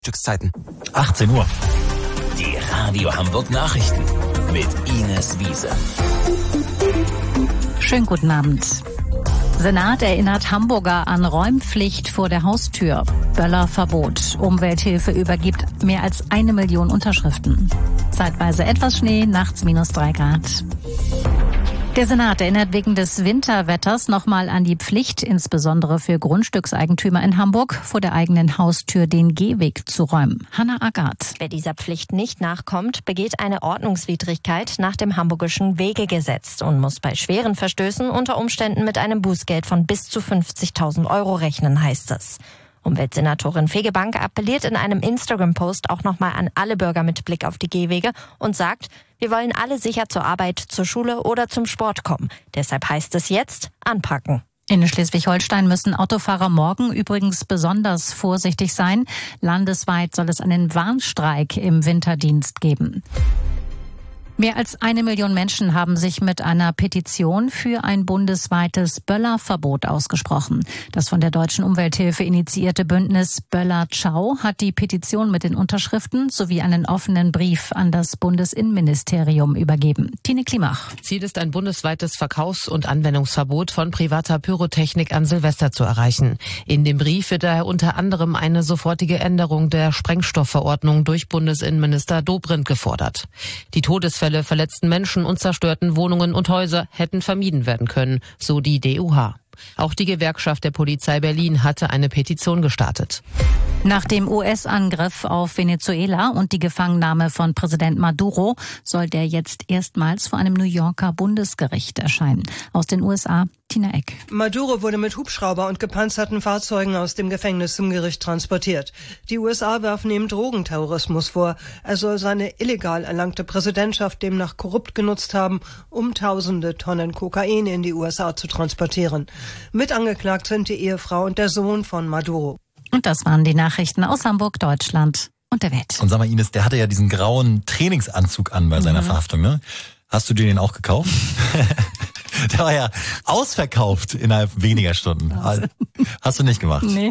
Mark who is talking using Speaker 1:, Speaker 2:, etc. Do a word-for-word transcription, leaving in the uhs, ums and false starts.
Speaker 1: Stückszeiten. achtzehn Uhr.
Speaker 2: Die Radio Hamburg Nachrichten mit Ines Wiese.
Speaker 3: Schönen guten Abend. Senat erinnert Hamburger an Räumpflicht vor der Haustür. Böllerverbot. Umwelthilfe übergibt mehr als eine Million Unterschriften. Zeitweise etwas Schnee, nachts minus drei Grad. Der Senat erinnert wegen des Winterwetters nochmal an die Pflicht, insbesondere für Grundstückseigentümer in Hamburg, vor der eigenen Haustür den Gehweg zu räumen. Hannah Agathe.
Speaker 4: Wer dieser Pflicht nicht nachkommt, begeht eine Ordnungswidrigkeit nach dem hamburgischen Wegegesetz und muss bei schweren Verstößen unter Umständen mit einem Bußgeld von bis zu fünfzigtausend Euro rechnen, heißt es. Umweltsenatorin Fegebank appelliert in einem Instagram-Post auch nochmal an alle Bürger mit Blick auf die Gehwege und sagt, wir wollen alle sicher zur Arbeit, zur Schule oder zum Sport kommen. Deshalb heißt es jetzt anpacken.
Speaker 3: In Schleswig-Holstein müssen Autofahrer morgen übrigens besonders vorsichtig sein. Landesweit soll es einen Warnstreik im Winterdienst geben. Mehr als eine Million Menschen haben sich mit einer Petition für ein bundesweites Böllerverbot ausgesprochen. Das von der Deutschen Umwelthilfe initiierte Bündnis Böller Ciao hat die Petition mit den Unterschriften sowie einen offenen Brief an das Bundesinnenministerium übergeben. Tine Klimach.
Speaker 5: Ziel ist, ein bundesweites Verkaufs- und Anwendungsverbot von privater Pyrotechnik an Silvester zu erreichen. In dem Brief wird daher unter anderem eine sofortige Änderung der Sprengstoffverordnung durch Bundesinnenminister Dobrindt gefordert. Die Todesfälle verletzten Menschen und zerstörten Wohnungen und Häuser hätten vermieden werden können, so die D U H. Auch die Gewerkschaft der Polizei Berlin hatte eine Petition gestartet.
Speaker 3: Nach dem U S-Angriff auf Venezuela und die Gefangennahme von Präsident Maduro soll der jetzt erstmals vor einem New Yorker Bundesgericht erscheinen. Aus den U S A, Tina Eck.
Speaker 6: Maduro wurde mit Hubschrauber und gepanzerten Fahrzeugen aus dem Gefängnis zum Gericht transportiert. Die U S A werfen ihm Drogenterrorismus vor. Er soll seine illegal erlangte Präsidentschaft demnach korrupt genutzt haben, um tausende Tonnen Kokain in die U S A zu transportieren. Mit angeklagt sind die Ehefrau und der Sohn von Maduro.
Speaker 3: Und das waren die Nachrichten aus Hamburg, Deutschland und der Welt.
Speaker 1: Und sag mal, Ines, der hatte ja diesen grauen Trainingsanzug an bei mhm. seiner Verhaftung, ne? Hast du dir den auch gekauft? Der war ja ausverkauft innerhalb weniger Stunden. Hast du nicht gemacht?
Speaker 3: Nee.